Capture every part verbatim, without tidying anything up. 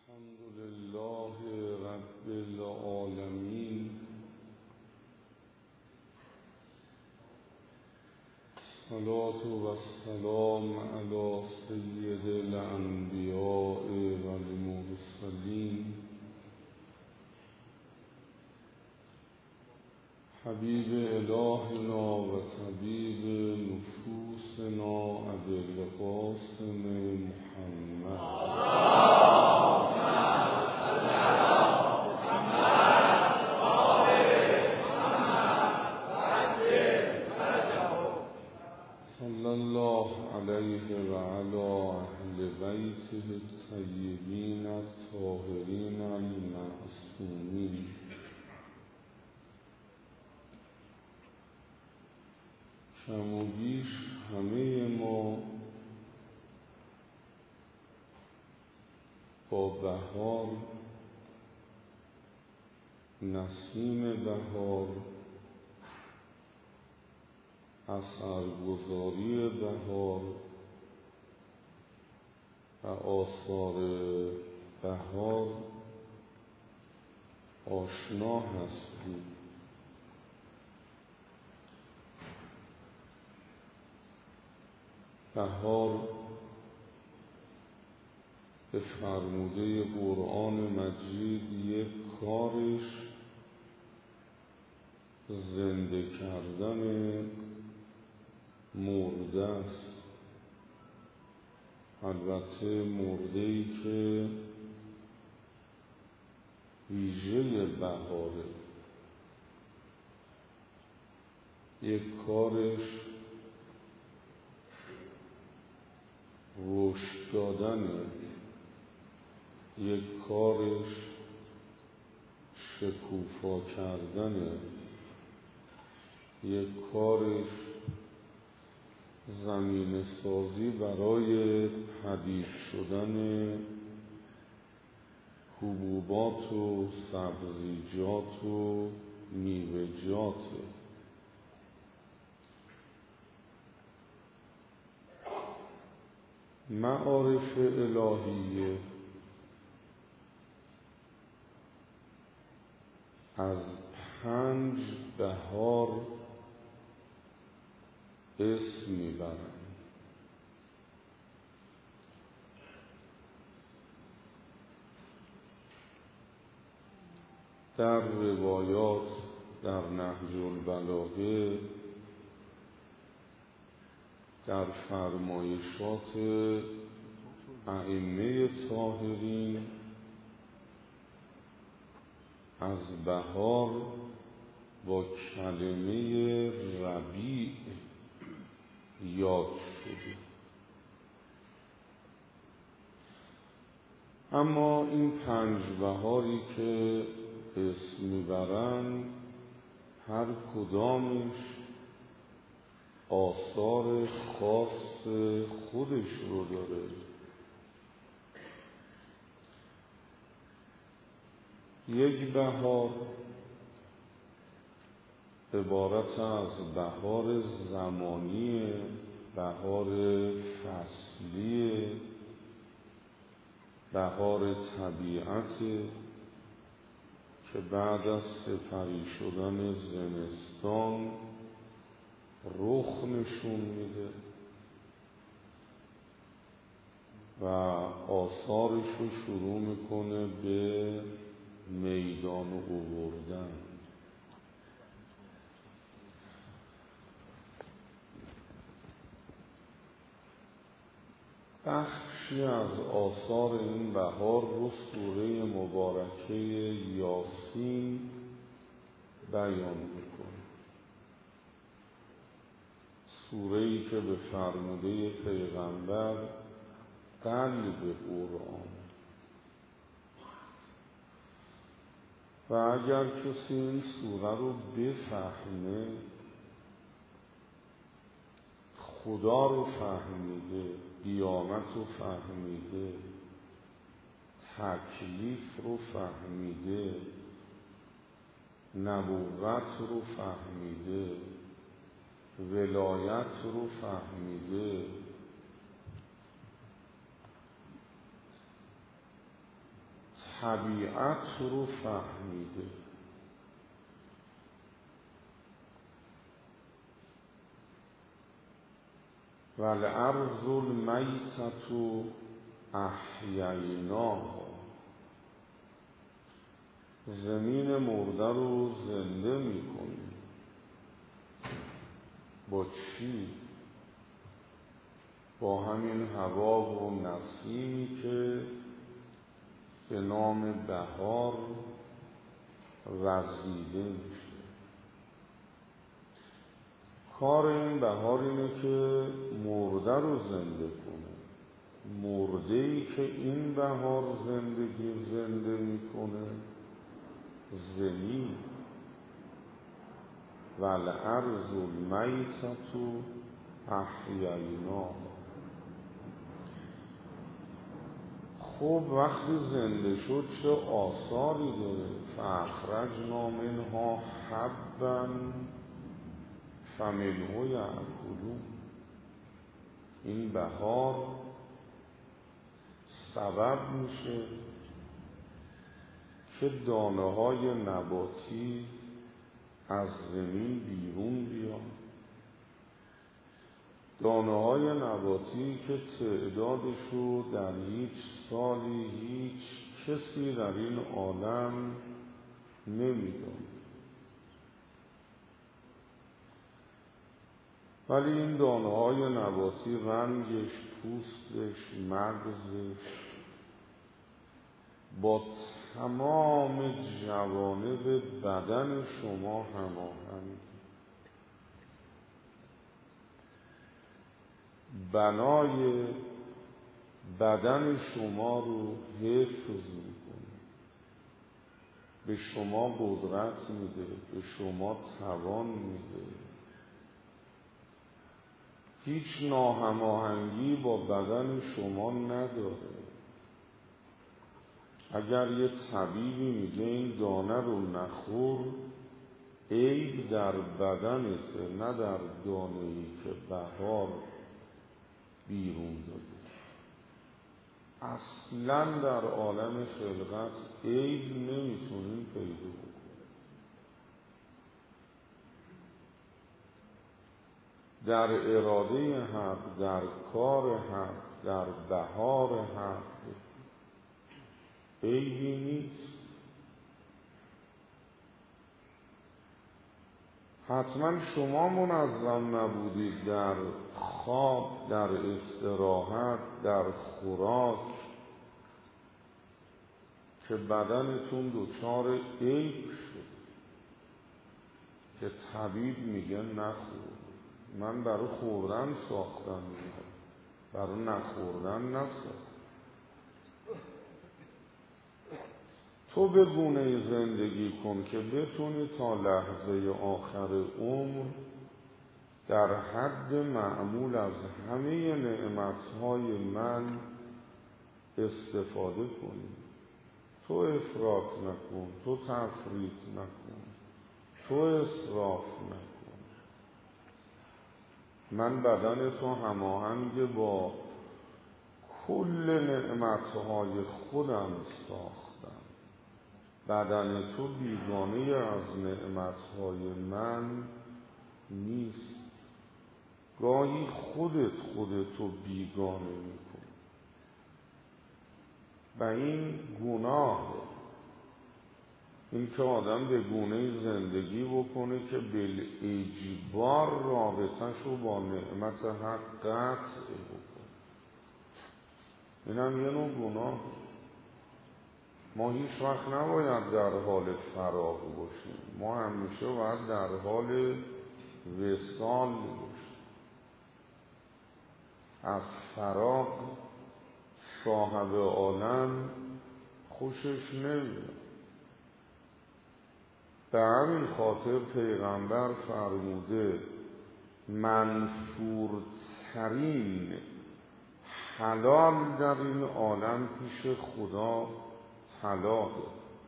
الحمد لله رب العالمين، الصلاة والسلام على سید الانبیاء والمرسلین حبیب الهنا و طبیب نفوسنا ابی القاسم محمد صلی الله علیه و علی اهل بیته الطیبین الطاهرین المعصومین. کم و بیش همه ما با بهار، نسیم بهار، اثرگذاری بهار و آثار بهار آشنا هستیم. بهار به فرموده قرآن مجید یک کارش زنده کردن مرده است. البته مرده‌ای که ویژه بهاره. یک کارش رشد دادنه، یک کارش شکوفا کردنه، یک کارش زمین سازی برای پدید شدن حبوبات و سبزیجات و میوه‌جاته. معارف الهیه از پنج بهار اسم میبرند. در روایات، در نهج البلاغه، در فرمایشات ائمه طاهرین از بهار با کلمه ربیع یاد شده. اما این پنج بهاری که اسم میبرن هر کدامش آثار خاص خودش رو داره. یک بهار عبارت از بهار زمانی، بهار فصلی، بهار طبیعت که بعد از سپری شدن زمستان رخ نشون میده و آثارش رو شروع میکنه به میدان آوردن. بخشی از آثار این بهار رو سوره مبارکه یاسین بیان میکنه. سوره‌ای که به فرموده پیغمبر قلب قرآن و اگر کسی این سوره رو بفهمه خدا رو فهمیده، قیامت رو فهمیده، تکلیف رو فهمیده، نبوت رو فهمیده، ولایت رو فهمیده، طبیعت رو فهمیده. والارض المیتة احییناها، زمین مرده رو زنده میکنیم. با چی؟ با همین هوا و نسیمی که به نام بهار وزیده میشه. کار این بهار اینه که مرده رو زنده کنه. مرده‌ای که این بهار زندگی زنده میکنه زمین. والارض المیتة احییناها. خب وقتی زنده شد چه آثاری داره؟ فاخرجنا منها حبا فمنه یأکلون. این بهار سبب میشه که دانه های نباتی از زمین بیرون بیان. دانه های نباتی که تعدادش رو در هیچ سالی هیچ کسی در این عالم نمیدونه، ولی این دانه های نباتی رنگش، پوستش، مغزش با تمام جوانب بدن شما هماهنگ. بنای بدن شما رو حفظ میکنه، به شما قدرت میده، به شما توان میده. هیچ ناهماهنگی با بدن شما نداره. اگر یه طبیبی میگه این دانه رو نخور، عیب در بدنته، نه در دانه‌ای که بهار بیرون داده. اصلا در عالم خلقت عیب نمیتونیم پیدا کنیم. در اراده حق، در کار حق، در بهار حق عیبی نیست. حتما شما منظم نبودید در خواب، در استراحت، در خوراک که بدنتون دچار عیب شد که طبیب میگه نخور. من برای خوردن ساختم، برای نخوردن نساختم. تو به گونه زندگی کن که بتونی تا لحظه آخر عمر در حد معمول از همه نعمتهای من استفاده کنی. تو افراط نکن، تو تفریط نکن، تو اسراف نکن. من بدن تو هماهنگ با کل نعمتهای خودم ساختم. بدن تو بیگانه از نعمتهای من نیست. گاهی خودت خودتو بیگانه میکن و این گناه. این که آدم به گونه زندگی بکنه که بالاجبار رابطه‌شو با نعمت حق قطع بکنه، اینم یه نوع گناه. ما هیچ وقت نباید در حال فراغ باشیم، ما همیشه باید در حال وصال باشیم. از فراغ صاحب عالم خوشش نمیاد. به همین خاطر پیغمبر فرموده منفورترین حلال در این عالم پیش خدا طلاقه.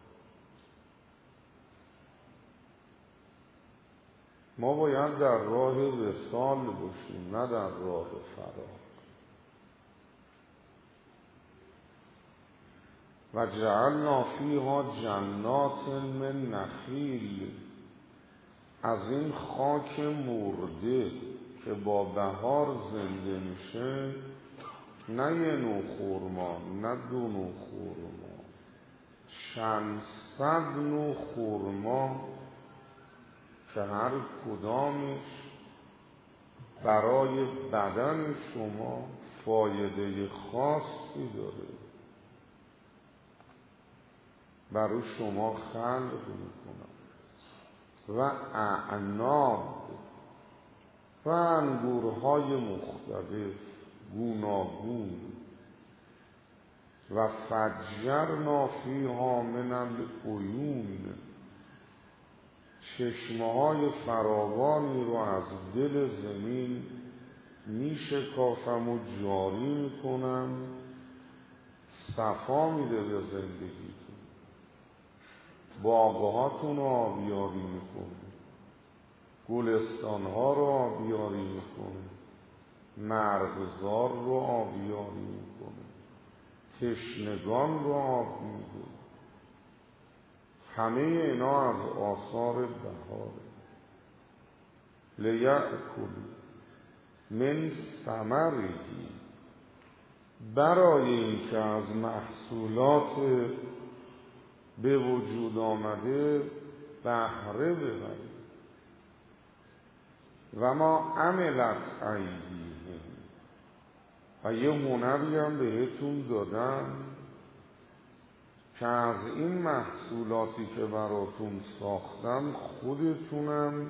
ما باید در راه وصال باشیم، نه در راه فراغ. و جعلنا فیها جنات من نخیل، از این خاک مرده که با بهار زنده میشه نه یه نوع خرما، نه دو نوع خرما، چند صد نوع خرما که هر کدامش برای بدن شما فایده خاصی داره، برای شما خلق میکنن. و اعناب و انگورهای مختلف گوناگون. و فجرنا فیها من العیون، چشمه‌های فراوانی رو از دل زمین میشکافم و جاری میکنم، صفا میده به زندگیتون، باغهاتون رو آبیاری میکنه، گلستانها رو آبیاری میکنه، مرغزار رو آبیاری میکنه، تشنگان رو آب میده. همه اینا از آثار بهاره. لیأکلوا من ثمره، برای اینکه از محصولات به وجود آمده بهره ببرید. و ما عملت ایدیهم، و یه هنری هم بهتون دادم که از این محصولاتی که براتون ساختم خودتونم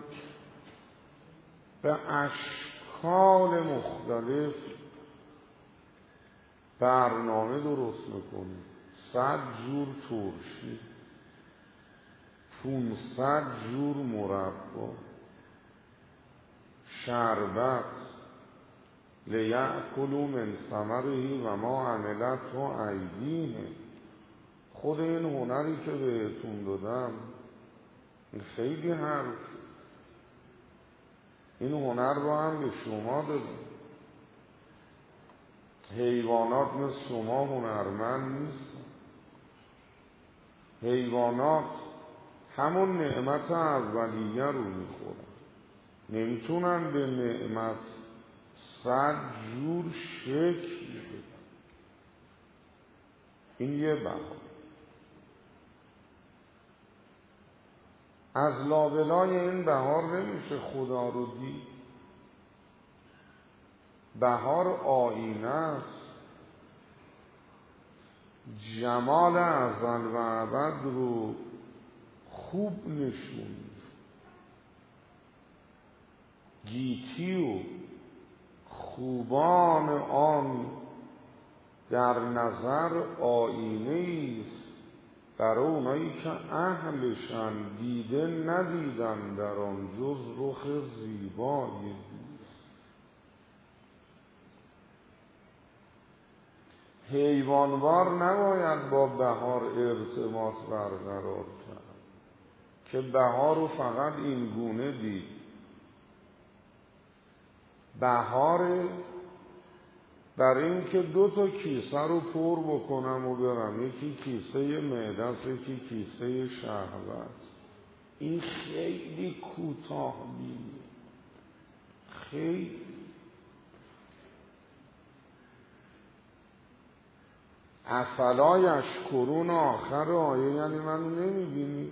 به اشکال مختلف برنامه درست میکنید. صد جور ترشی، پونصد جور مربا، شربت. لیأکلوا من ثمره و ما عملته ایدیهم. خود این هنری که بهتون دادم این خیلی حرف، این هنر رو هم به شما دادم. حیوانات مثل شما هنرمند نیستن. حیوانات همون نعمت اولیه رو میخورن، نمیتونن به نعمت صد جور شکل بدن. این یه بهار. از لابلای این بهار نمیشه خدا رو دید. بهار آینه است، جمال ازل و ابد رو خوب نشون. گیتی و خوبان آن در نظر آینه است برای اونایی که اهلشن، دیده ندیدن در آن جز رخ زیبای دوست. حیوانوار نباید با بهار ارتباط برقرار کرد که بهار رو فقط این گونه دید. بهار برای این که دو تا کیسه رو پر بکنم و برم، یکی کیسه معده است، یکی کیسه شهوت. این خیلی کوتاه بینی، خیلی. افلا یشکرون آخر آیه یعنی منو نمیبینی؟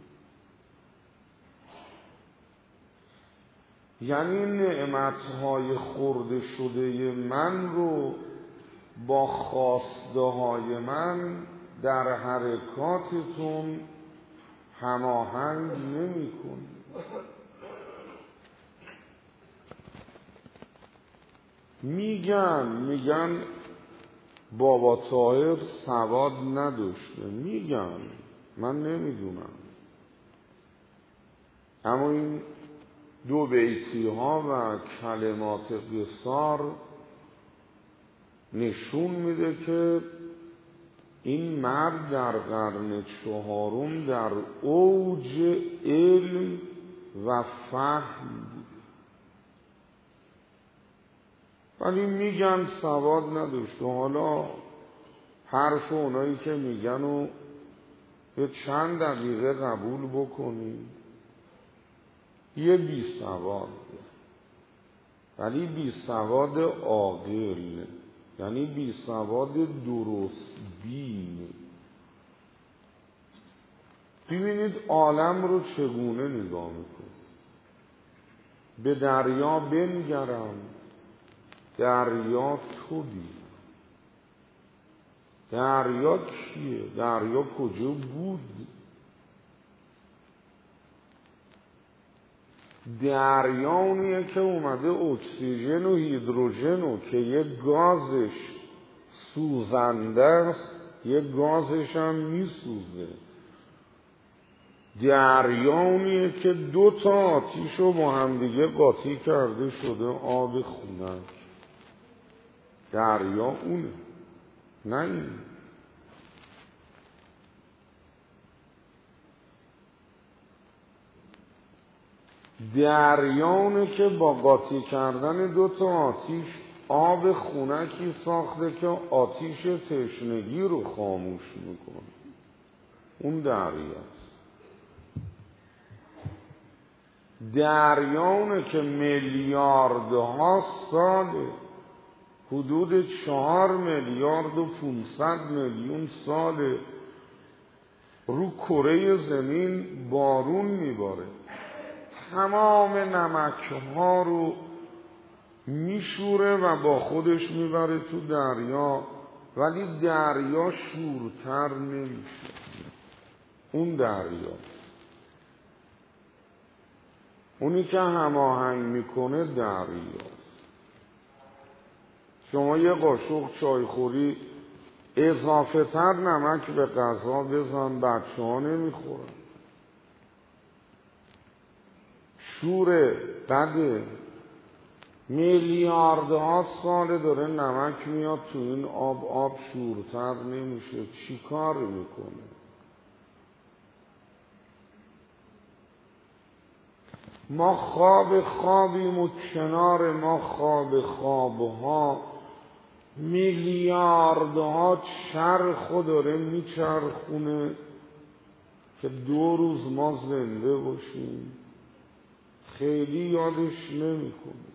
یعنی نعمتهای خورده شده من رو با خواسته های من در حرکاتتون هماهنگ نمی کن. میگن میگن بابا طاهر سواد نداشته، میگن من نمیدونم، اما این دو بیتی ها و کلمات قصار نشون میده که این مرد در قرن چهارم در اوج علم و فهم بود، ولی میگن سواد نداشت. و حالا حرف اونایی که میگن و یه چند دقیقه قبول بکنی. یه بی سواد، ولی بی سواد عاقل، یعنی بی سواد درست بین. ببینید عالم رو چگونه نگاه میکنه. به دریا بنگرم، دریا تو بین. دریا کیه؟ دریا کجا بود؟ دریا اونیه که اومده اکسیژن و هیدروژن و که یه گازش سوزنده است، یه گازش هم میسوزه. دریا اونیه که دو تا آتیش رو با همدیگه قاطی کرده شده آب خنک. دریا اونه، نه این. دریا اونه که با قاطی کردن دو تا آتیش آب خنکی ساخته که آتیش تشنگی رو خاموش میکنه. اون دریاست. دریا اونه که میلیاردها ساله، حدود چهار میلیارد و پونصد میلیون ساله رو کره زمین بارون میباره، تمام نمک‌ها رو میشوره و با خودش میبره تو دریا، ولی دریا شورتر نمیشه. اون دریا، اونی که هماهنگ میکنه دریاست. شما یه قاشق چایخوری اضافه تر نمک به غذا بزن، بچه ها نمیخورن. شور بده، میلیاردها سال داره نمک میاد تو این آب، آب شورتر نمیشه. چی کار میکنه؟ ما خواب خوابیم و کنار ما خواب خوابها میلیاردها چرخ داره میچرخونه که دو روز ما زنده باشیم. خیلی یادش نمیکنه.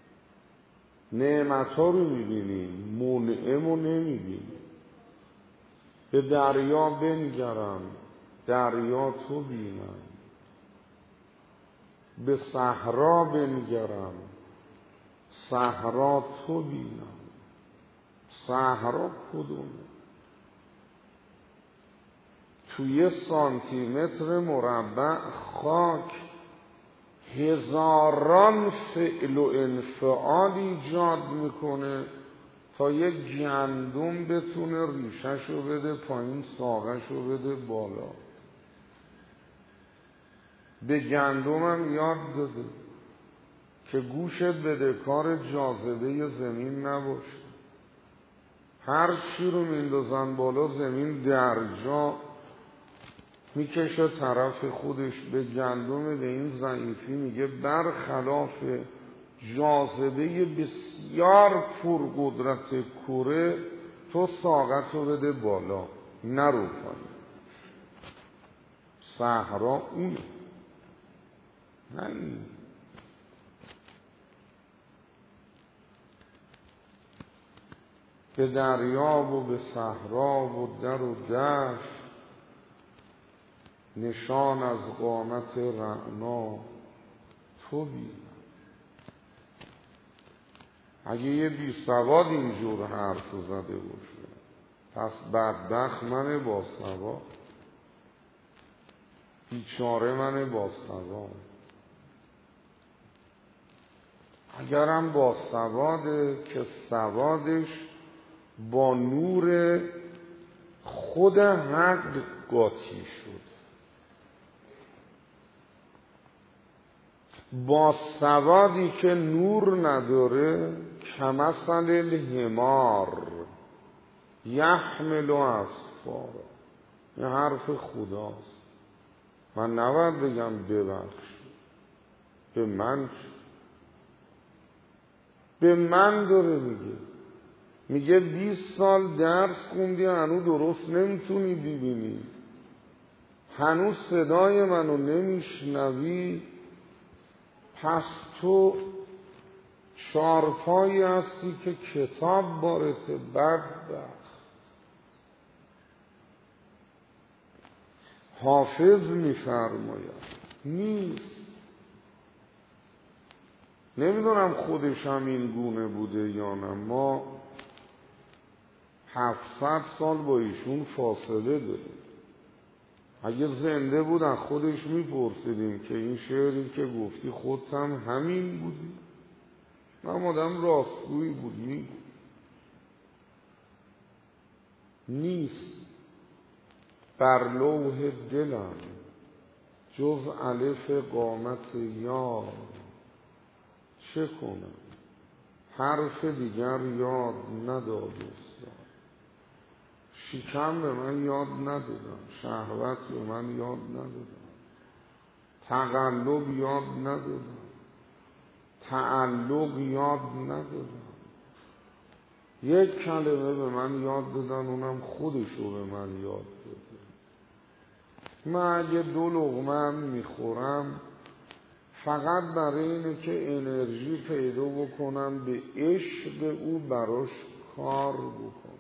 نعمت‌ها رو میبینیم، منعم رو نمیبینیم. به دریا بنگرم، دریا تو بینم. به صحرا بنگرم، صحرا تو بینم. صحرا کدومه؟ توی سانتی متر مربع خاک هزاران فعل و انفعال ایجاد میکنه تا یک گندم بتونه ریشه‌شو بده پایین، ساقه‌شو بده بالا. به گندمم یاد داده که گوشت بده کار جاذبه زمین نباشه. هر چی رو میندازن بالا زمین درجا میکشه طرف خودش. به گندم به این ضعیفی میگه برخلاف جاذبه بسیار پرقدرت کره تو ساقتو بده بالا، نرو پایین. صحرا اونه، نه این. به دریا و به صحرا و در و دشت نشان از قامت رعنا تو بینم. اگه یه بی سواد اینجور حرف زده باشه پس بدبخت من با سواد، بیچاره من با سواد. اگرم با سواده که سوادش با نور خود حق قاطی شد. با سوادی که نور نداره کمثل الحمار یحمل اسفارا. این حرف خداست. من نباید بگم ببخش. به من به من داره میگه. میگه بیست سال درس خوندی هنوز درست نمیتونی ببینی، هنوز صدای منو نمیشنوی، پس تو چارپایی هستی که کتاب بارته. بدبخت. حافظ میفرماید نیست. نمیدونم خودش هم این گونه بوده یا نه. ما هفتصد سال با ایشون فاصله داریم. اگه زنده بودن خودش میپرسیدیم که این شعری که گفتی خودت هم همین بودی؟ من آدم راستگویی بود. میگو نیست بر لوح دلم جز الف قامت یار، چه کنم حرف دیگر یاد ندادستم. شکم به من یاد ندادم، شهوت به من یاد ندادم، تقلب یاد ندادم، تعلق یاد ندادم. یک کلمه به من یاد دادن، اونم خودشو به من یاد داده. من اگه دو لقمه میخورم فقط برای اینه که انرژی پیدا بکنم به عشق او براش کار بکنم.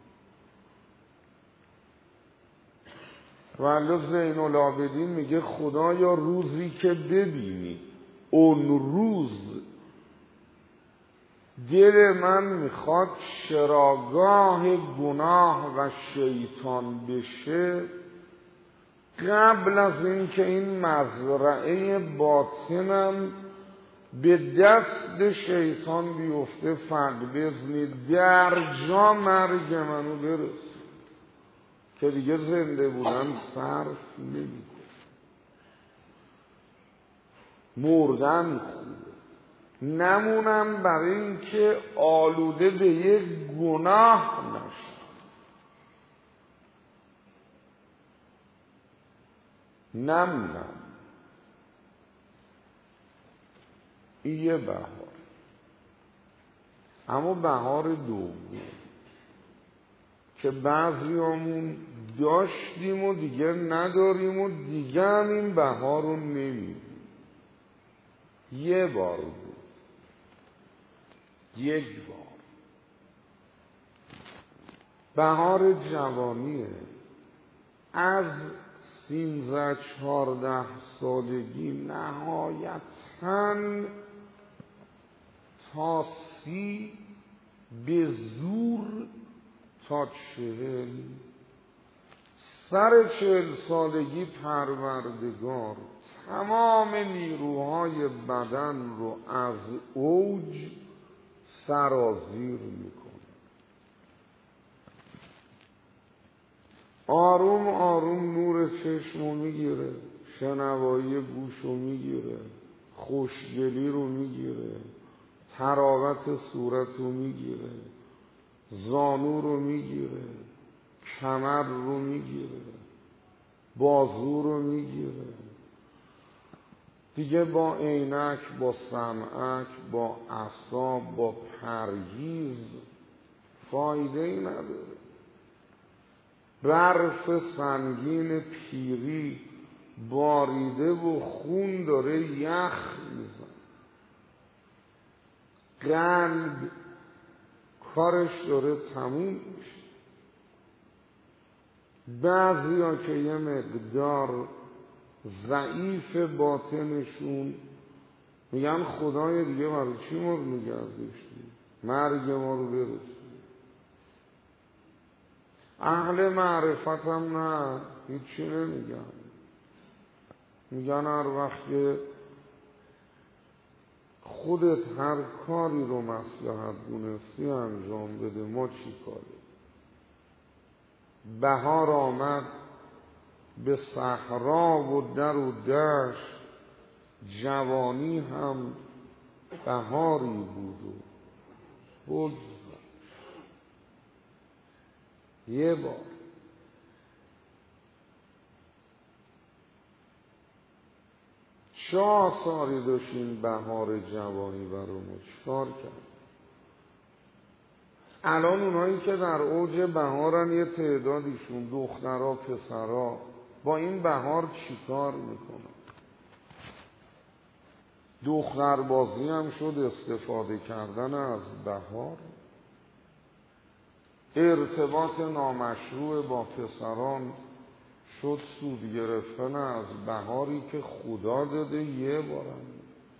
ولی زین العابدین میگه خدایا روزی که ببینی اون روز دل من میخواد چراگاه گناه و شیطان بشه، قبل از اینکه این مزرعه باطنم به دست شیطان بیفته فقبضنی، در جا مرگ منو برسه که دیگه زنده بودن صرف نمی مردن خوبه، نمونم برای اینکه آلوده به یک گناه نشم. نمونم. این یه بهار. اما بهار دوم که بعضیامون داشتیم و دیگه نداریم و دیگه هم این بهار رو نمیدیم. یه بار بود، یک بار. بهار جوانیه. از سیزده چهارده سالگی نهایتاً تا سی، به زور تا چهل. سر چهل سالگی پروردگار تمام نیروهای بدن رو از اوج سرازیر میکنه. آروم آروم نور چشمو میگیره، شنوایی گوشو میگیره، خوشگلی رو میگیره، طراوت صورت رو میگیره، زانو رو میگیره، کمر رو میگیره، بازو رو میگیره. دیگه با عینک، با سمعک، با اعصاب، با پرهیز فایده ای نداره. برف سنگین پیری باریده و خون داره یخ میزن. قلب کارش داره تموم میشه. بعضی ها که یه مقدار ضعیف باطنشون میگن خدای دیگه برای چی ما رو نگه داشتی؟ مرگ ما رو برسی. اهل معرفت هم نه، هیچی نمیگن. میگن هر وقت که خودت هر کاری رو مصلحت دونستی انجام بده، ما چی کاری؟ بهار آمد به صحرا و در و دشت، جوانی هم بهاری بود و بگذشت. یه بار چه آثاری داشت این بهار جوانی برای ما؟ چکار کرد؟ الان اونایی که در اوج بهارن یه تعدادیشون دخترها پسرها با این بهار چیکار میکنن؟ دختر بازی هم شد استفاده کردن از بهار، ارتباط نامشروع با پسران شد سود گرفتن از بهاری که خدا داده یه بارم.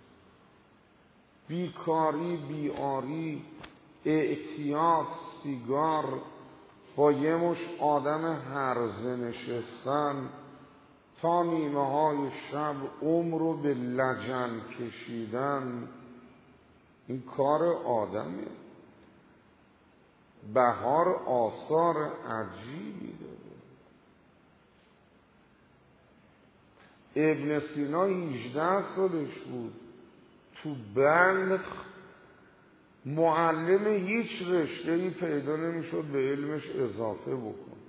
بیکاری، بیاری، اعتیاد، سیگار، با یه مش آدم هرزه نشستن تا نیمه های شب عمر رو به لجن کشیدن، این کار آدمه. بهار آثار عجیبی داره. ابن سینا هجده سالش بود، تو بلخ معلم هیچ رشته‌ای پیدا نمیشد به علمش اضافه بکن.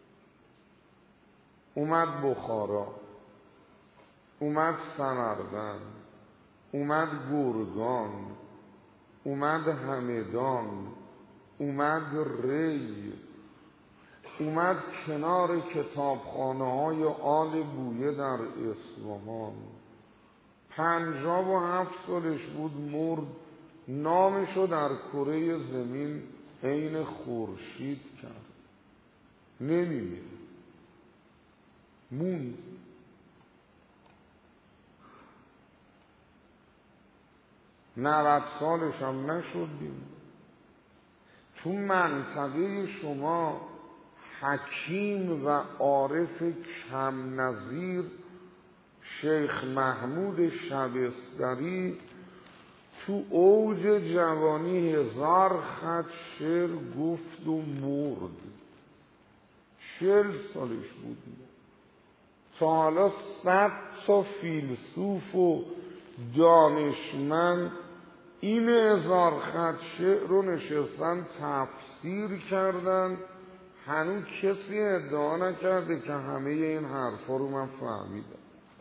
اومد بخارا، اومد سمرقند، اومد گرگان، اومد همدان، اومد ری، اومد کنار کتابخانه های آل بویه در اصفهان. پنجاه و هفت سالش بود مرد، نامشو در کره زمین عین خورشید کرد. نمیمیره، موند. نود سالش هم نشد بیم. تو منطقه شما حکیم و عارف کم نظیر شیخ محمود شبستری تو اوج جوانی هزار خط شعر گفت و مرد. چهل سالش بود. تا حالا صد تا فیلسوف و دانشمند این هزار خط شعر رو نشستن تفسیر کردن، هنوز کسی ادعا نکرده که همه این حرفا رو من فهمیدم.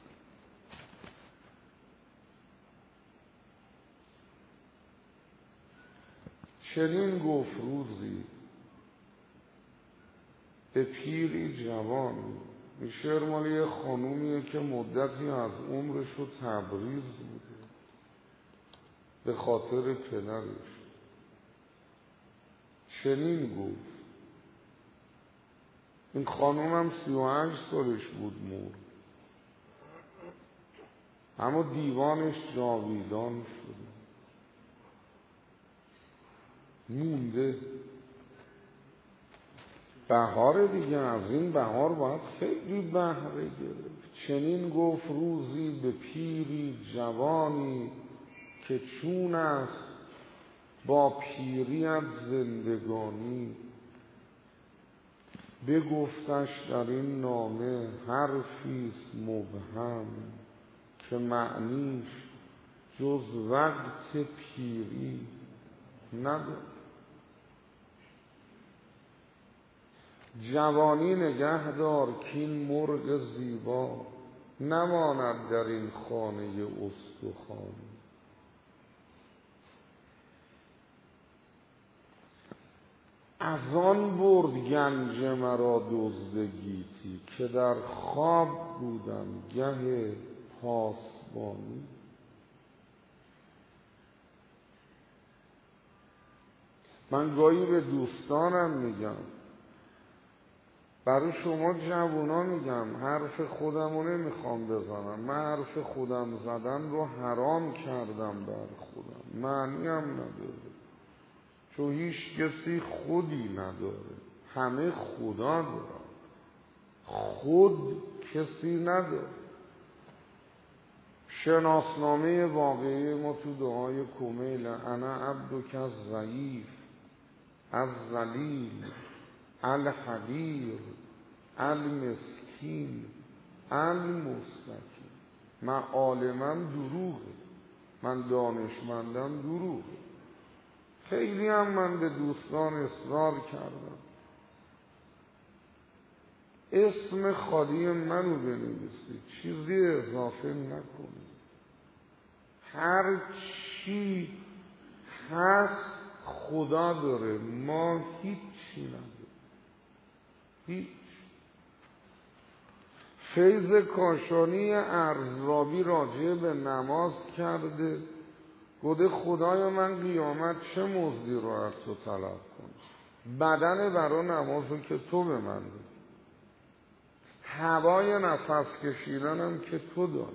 چنین گفت روزی به پیری جوان. این شعر مال یه خانومیه که مدتی از عمرش رو تبریز بوده به خاطر پدرش. چنین گفت. این خانوم هم سی و هشت سالش بود مرد، اما دیوانش جاویدان شده، مونده. بهار دیگه، از این بهار باید خیلی بهره گرفت. چنین گفت روزی به پیری جوانی که چون است با پیریت زندگانی. بگفتش در این نامه حرفیست مبهم که معنیش جز وقت پیری نداره. جوانی نگه دار کین مرغ زیبا نماند در این خانه استخوان. از آن برد گنج مرا دزد گیتی که در خواب بودم گه پاسبانی. من گاهی به دوستانم میگم، برای شما جوونا میگم، حرف خودم رو نمیخوام بزنم. من حرف خودم زدن رو حرام کردم بر خودم، معنی هم نداره، چون هیچ کسی خودی نداره، همه خدا دارن، خود کسی نداره. شناسنامه واقعی ما تو دعای کمیل: انا عبدک الضعیف الذلیل الحقیر المسکین المستکین. من عالمم دروغه، من دانشمندم دروغه. خیلی هم من به دوستان اصرار کردم اسم خالی منو بنویسید، چیزی اضافه نکنید. هر چی هست خدا داره، ما هیچی نداره، هیچ. فیض کاشانی ارزرابی راجع به نماز کرده، گفته خدای من قیامت چه مزدی رو از تو طلب کنم؟ بدن برای نمازو که تو به من دادی، هوای نفس کشیدنم که تو دادی،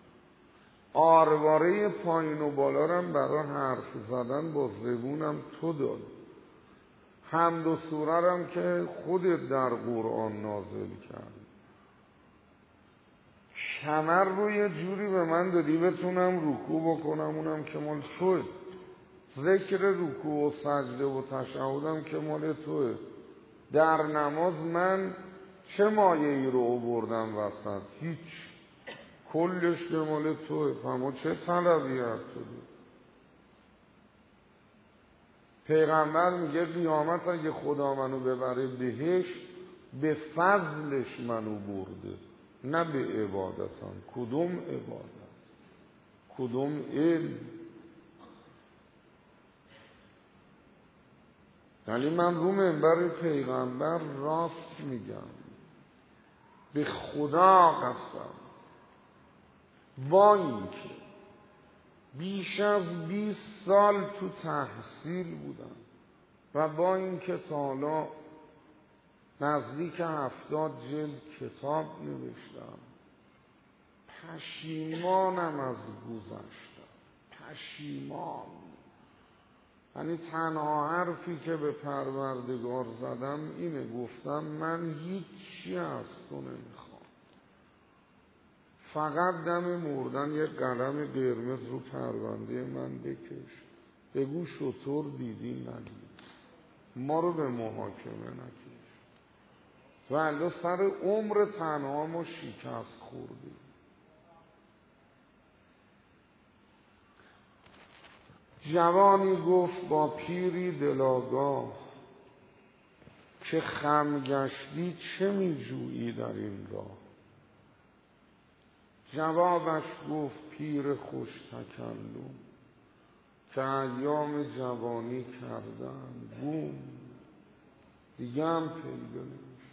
آرواره پایین و بالارم برای حرف زدن با زبونم تو دادی، حمد و سوررم که خودت در قرآن نازل کرد، کمر رو یه جوری به من دادی بتونم رکوع بکنم، اونم که مال توه، ذکر رکوع و سجده و تشهدم که مال توه. در نماز من چه مایه ای رو آوردم وسط؟ هیچ، کلش به مال توه. فما چه طلبی از تو دید؟ پیغمبر میگه قیامت اگه خدا منو ببره بهش، به فضلش منو برده، نه به عبادتم. کدوم عبادت؟ کدوم علم؟ ولی من رو منبر پیغمبر راست میگم، به خدا قسم، با این که بیش از بیست سال تو تحصیل بودم و با این که تا حالا نزدیک هفتاد جلد کتاب نوشتم، پشیمانم از گذشتم، پشیمان. یعنی تنها حرفی که به پروردگار زدم اینه، گفتم من هیچی از تو نمیخوام، فقط دم مردن یک قلم قرمز رو پرونده من بکش، بگو شطور دیدی ندید، ما رو به محاکمه نکش. ولی سر عمر تنها ما شکست خوردیم. جوانی گفت با پیری دلاگاه، که خم گشتی چه می جویی در این راه؟ جوابش گفت پیر خوش تکلم، که ایام جوانی کردن گم، دیگه هم پیدا نمیشه.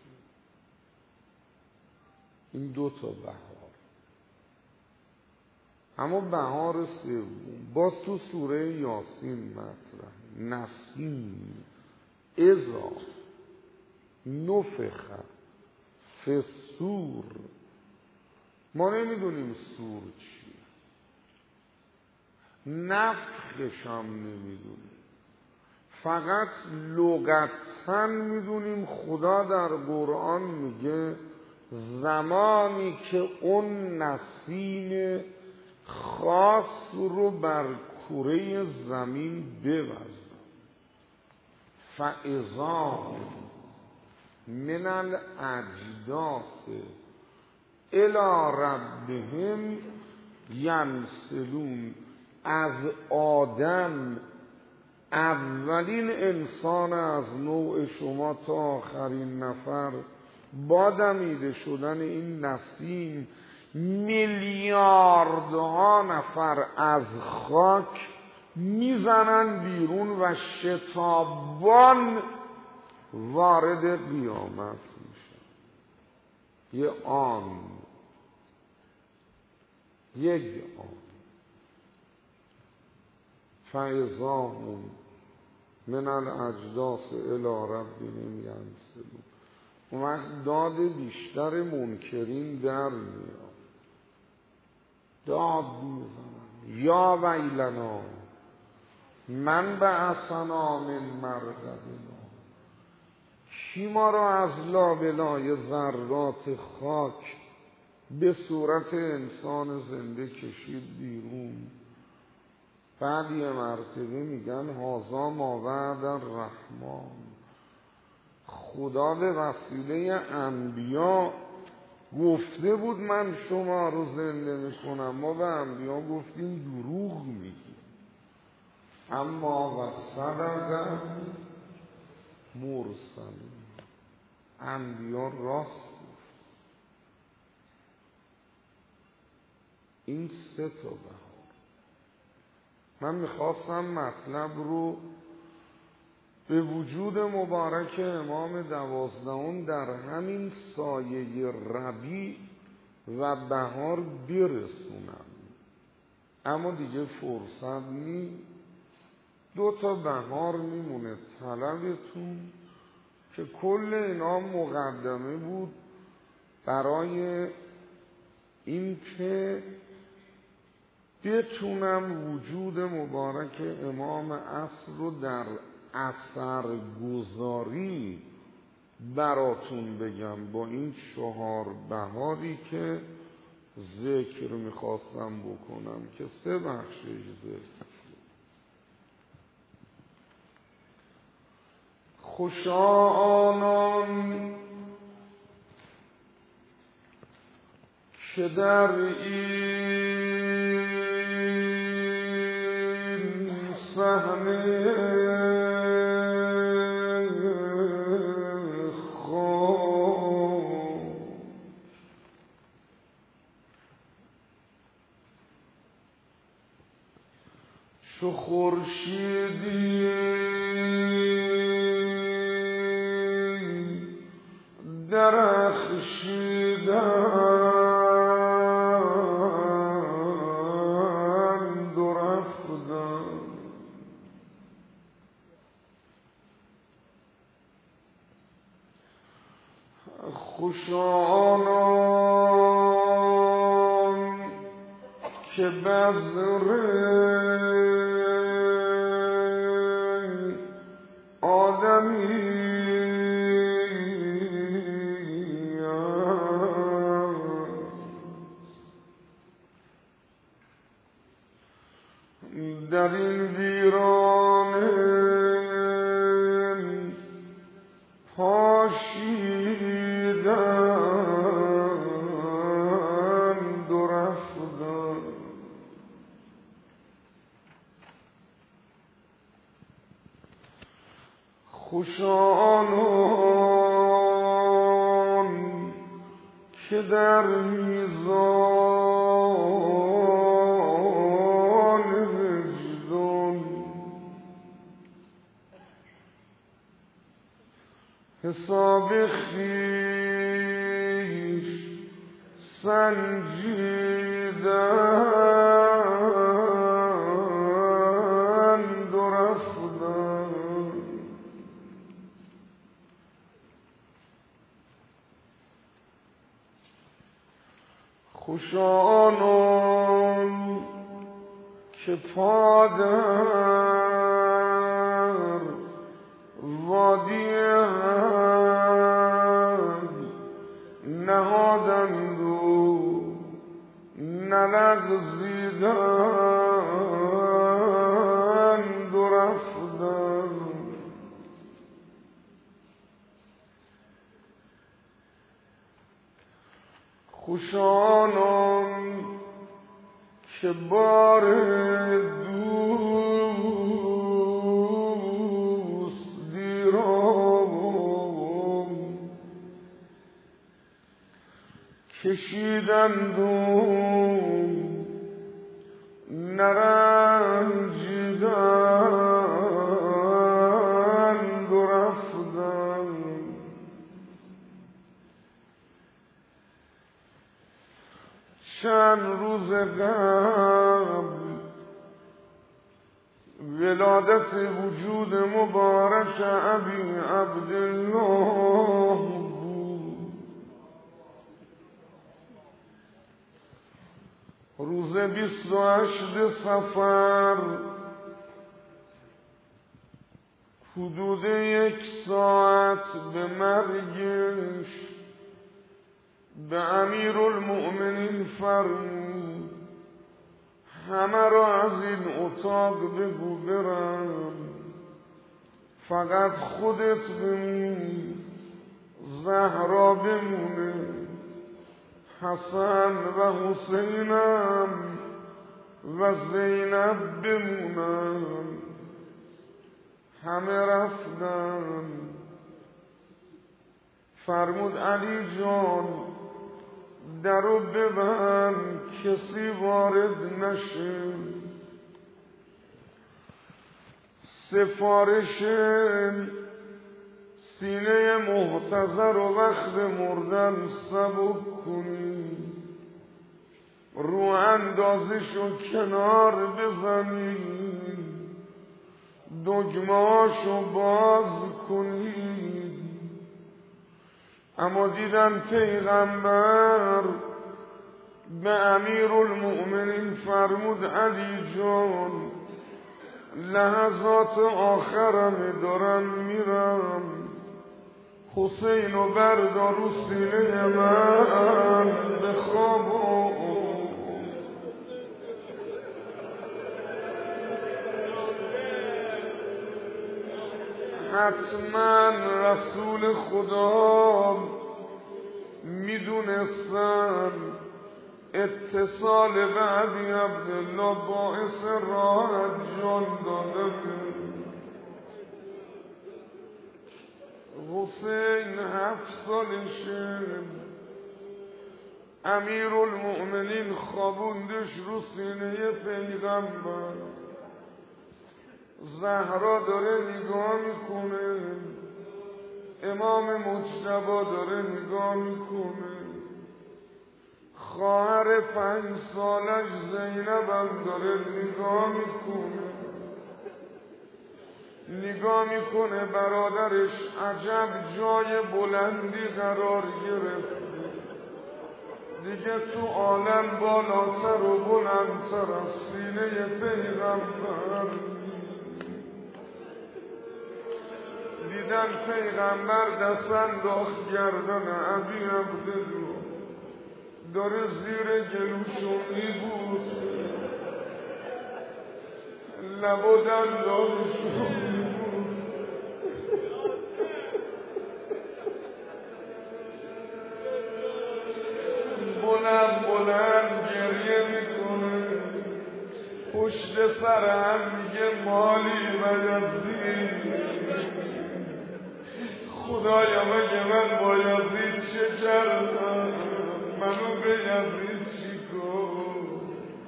این دو تا بهار. اما بهار سوم باز تو سوره یاسین مطرح، نسیم اذا نفخ فی الصور. ما نمیدونیم سور چیه، نفخش هم نمیدونیم، فقط لغتاً میدونیم خدا در قرآن میگه زمانی که اون نسیم خاص رو بر کره زمین بوزد، فاذا من الاجداث الی ربهم ینسلون. از آدم، اولین انسان از نوع شما تا آخرین نفر، با دمیده شدن این نسیم میلیاردها نفر از خاک میزنن بیرون و شتابان وارد قیامت میشن. یه آن، یک آن، فاذا هم من الاجداث الی ربهم ینسلون. اون وقت داد بیشتر منکرین در میاد، داد میزنن یا ویلنا من بعثنا من مرقدنا. کی ما را از لابلای ذرات خاک به صورت انسان زنده کشید بیرون؟ بعد یه مرتبه میگن هذا ما وعد الرحمن. خدا به وسیله انبیا گفته بود من شما رو زنده میکنم، ما به انبیا گفتیم دروغ میگی، اما و صدق مرسلین. انبیا راست گفت. این سه تا بهار. من میخواستم مطلب رو به وجود مبارک امام دوازدهم در همین سایه ربیع و بهار برسونم. اما دیگه فرصت نی. دو تا بهار میمونه طلبتون که کل اینا مقدمه بود برای این که بتونم وجود مبارک امام عصر رو در اثر گذاری براتون بگم با این چهار بهاری که ذکر میخواستم بکنم که سه بخشش ذکر. خوشا آنان که در این صحنه خاک چو خورشیدی درخشیدند و رفتند. خوشا آنان که بذر آدمی در این ویرانه پاشیدند و رفتند. خوشا آنان که در میزان وجدان حساب خویش سنجیدند و رفتند. خوشا آنان که پا در وادی حق نهادند و نلغزیدند و رفتند. خوشا آنان که بار دوستی را کشیدند و نرنجیدند و رفتند. چند روز قبل ولادت وجود مبارک ابی عبدالله بود. روز بیست و هشت صفر حدود یک ساعت به مرگش به امیرالمؤمنین فرمود همه را از این اتاق بگو برم، فقط خودت بمون، زهرا بمونه، حسن و حسینم و زینب بمونن. همه رفتن. فرمود علی جان درو ببند کسی وارد نشه. سفارش سینه محتضر و وقت مردن سبک کنی، رو اندازشو کنار بزنی، دگمهاشو باز کنی. اما دیدن پیغمبر به امیرالمؤمنین فرمود علی جان لحظات آخرم دارم میرم، حسین و بردار رو سینه من بخواب. حتما رسول خدا میدونستن اتصال به علی عبدالله باعث راحت جان دادن. حسین هفت سالشه، امیرالمؤمنین خوابوندش رو سینه پیغمبر. زهرا داره نگاه میکنه، امام مجتبی داره نگاه میکنه، خواهر پنج سالش زینب هم داره نگاه میکنه. نگاه میکنه برادرش عجب جای بلندی قرار گرفته، دیگه تو عالم بالاتر و بلندتر از سینه پیغمبر. دیدن پیغمبر دست انداخت گردن ابی عبدالله، داره زیر گلوشو میبوسه، لب و دندانشو میبوسه. بلند بلند گریه میکنه، پشت سر هم میگه مالی بایزید، خدایا مگه من با یزید چه کردم، منو به یزید چی کن.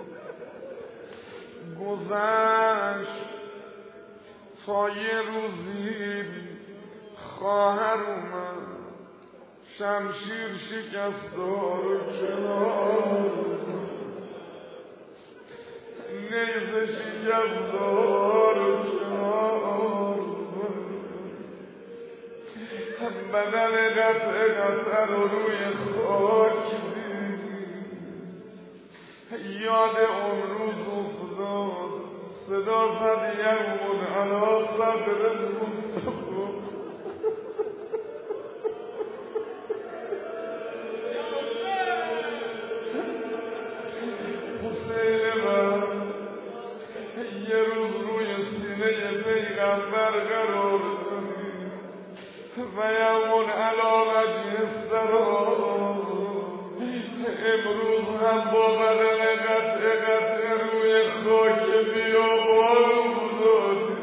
گذشت تا یه روزی خواهر اومد، شمشیر شکست رو کنار، نیزه شکست رو کنار، بدن قطع قطع رو روی خاک دید. یاد اون روز افتاد، صدا زد یمون علا صدر مصطفی. حسین من یه روز روی سینه پیغمبر قرار و یمون علا وجه سرا، امروز هم با بدن قطع قطع روی خاک بیابان بودادی.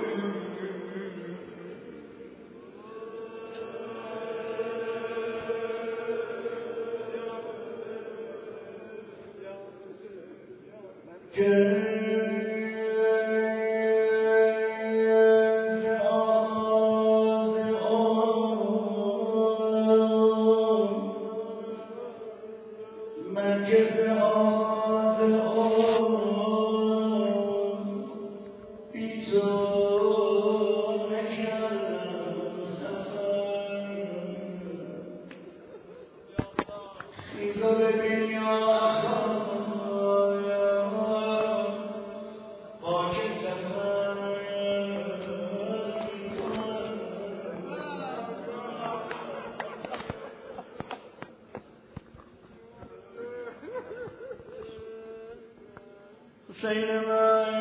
حسین من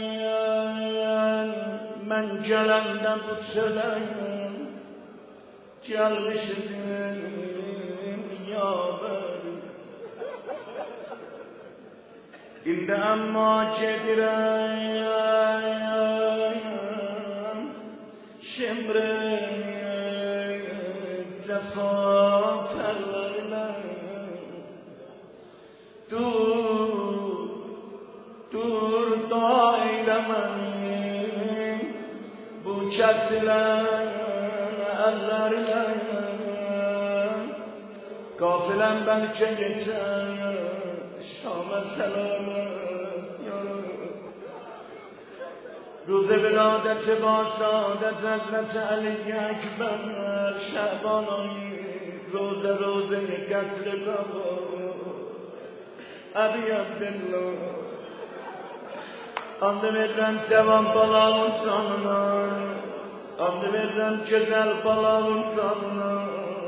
من جلندم بود سلم جلب شدیم یابر این ده اما چه دیرم شمره جفا پرورنم دور دور دایدم بو kesilen ellerle kafilen belki geçer Şam'a selamı روز ولادت با سعادت حضرت علی اکبر شعبانایی روز روزه قتل بابا ابی عبدالله andı verden devam balalım sanına andı verden güzel balalım sanına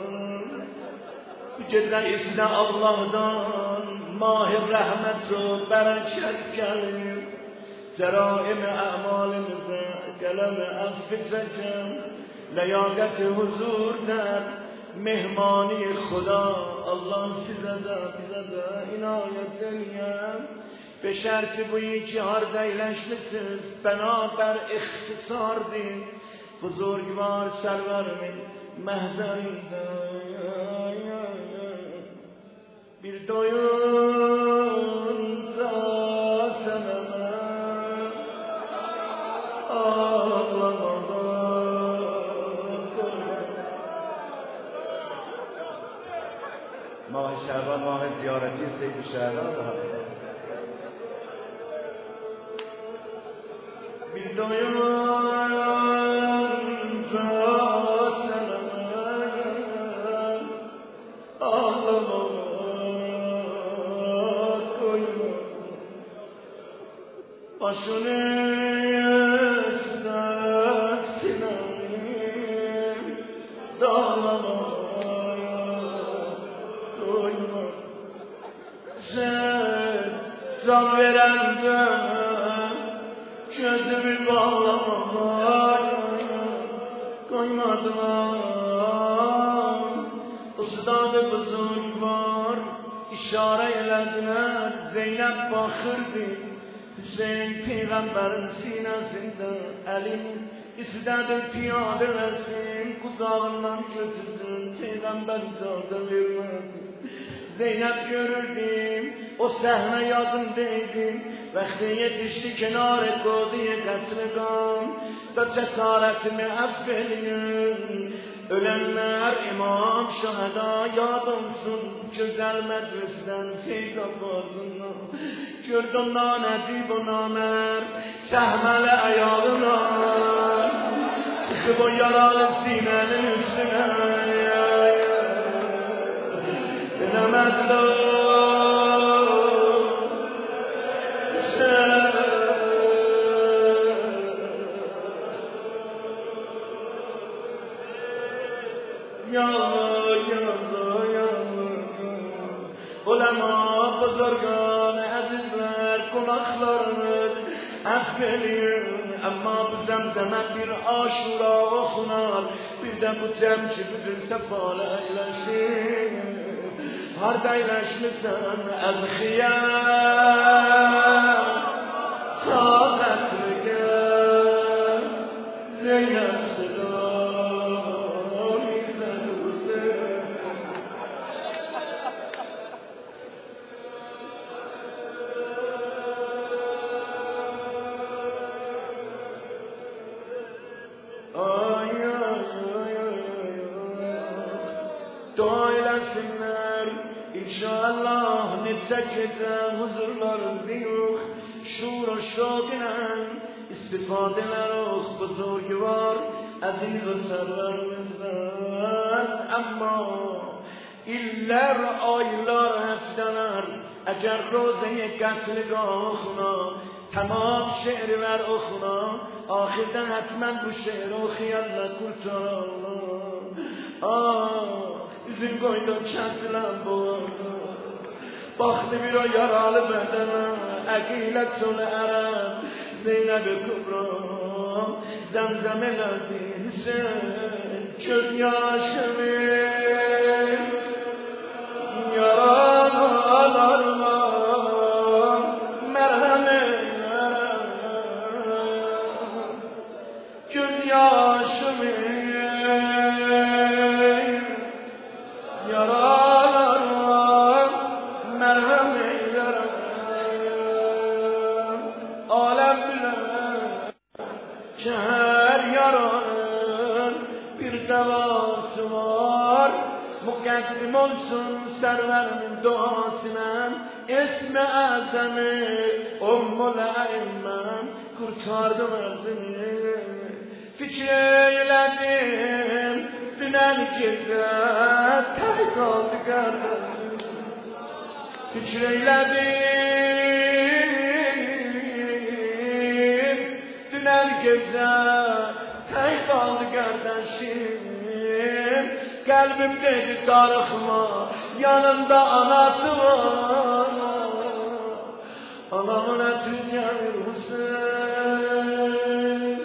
bu gece izle Allah'tan mahir rahmet ve bereket gelir Zeraim a'malimize kalem affetken لیاقت حضور در مهمانی خدا Allah size de bize de inayet eylesin به شرط بویی که هر دیلشمسیز بنابر اختصار دی بزرگوار سرور من محضری bir doyun zaseneme ماه شعبان ماه زیارتی سید شهران bir doyun zaseneme ağlama koyma başını dağlama koyma sen can verende gözümü bağlama koymadılar ustadı buzurg var işare elediler Zeynep bakırdı Hüseyin peygamberin sinesinde elin İstedi piyade versin, kuzağından götürsün, peygamber zaten vermedi. Zeynep görürdüm, o sahne yadımdaydım. Vakti yetişti kenara koduya katlıgam, da cesaretimi affedin. Ölenler imam şahada yadımsın, güzel meclisten peygamberine. Gördüm naneti bu namer, sahmeli ayağına. Çıkıp o yaralı sinenin üstüne bilemezler sen Yallah yallah yallah Ulema buzurgan azizler konaklarınız affedin Ama bu zemzeme bir aşura okunar Bir de bu cemci bütün sefalı eyleşin Harda eyleşmişsen el khiyar Taqatlıge Zeynep sıdam İzlenirsin Dua eylesinler İnşallah nefsekete huzurlarız yok Şuur و şokinen istifadeler oh buzurgvar Aziz ve serlerimizden Ama iller, aylar, haftalar Eğer roze qatligahına Tamam şiirler okuna Ahirden hatmen bu şiir okuyarla kurtaralım Ah üzüm koydum kentilen boğazı Baktı bir o yaralı bedene Eqilet sonu erem Zeynep-i Kubra Zemzem eledin sen Göz yaşımı Yaralarıma Merhamet Göz yaşımı Alem bilen, şehir yarar bir davasıvar mukaddim olsun serverimin duasına esme azamı ummul aimmem kurtardım özünü fikir eyledim dünen gece tay kaldı kardeşim fikir eyledim dünen gece tay kaldı kardeşim kalbim dedi darıkma yanında anası var anamın eti gelir Hüseyin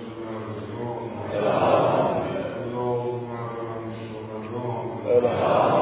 Amen.